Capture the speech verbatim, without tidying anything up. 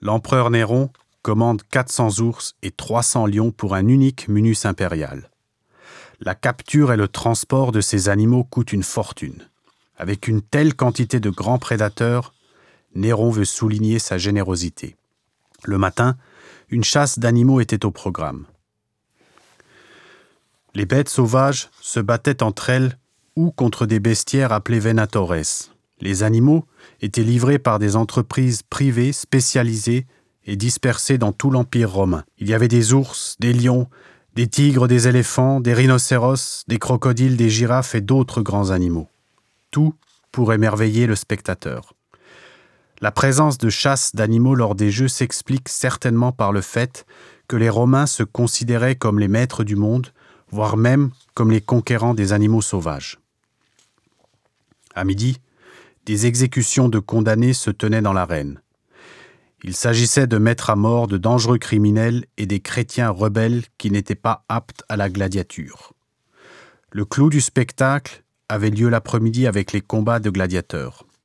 l'empereur Néron commande quatre cents ours et trois cents lions pour un unique munus impérial. La capture et le transport de ces animaux coûtent une fortune. Avec une telle quantité de grands prédateurs, Néron veut souligner sa générosité. Le matin, une chasse d'animaux était au programme. Les bêtes sauvages se battaient entre elles ou contre des bestiaires appelés venatores. Les animaux étaient livrés par des entreprises privées spécialisées et dispersés dans tout l'Empire romain. Il y avait des ours, des lions, des tigres, des éléphants, des rhinocéros, des crocodiles, des girafes et d'autres grands animaux. Tout pour émerveiller le spectateur. La présence de chasse d'animaux lors des jeux s'explique certainement par le fait que les Romains se considéraient comme les maîtres du monde, voire même comme les conquérants des animaux sauvages. À midi, des exécutions de condamnés se tenaient dans l'arène. Il s'agissait de mettre à mort de dangereux criminels et des chrétiens rebelles qui n'étaient pas aptes à la gladiature. Le clou du spectacle avait lieu l'après-midi avec les combats de gladiateurs.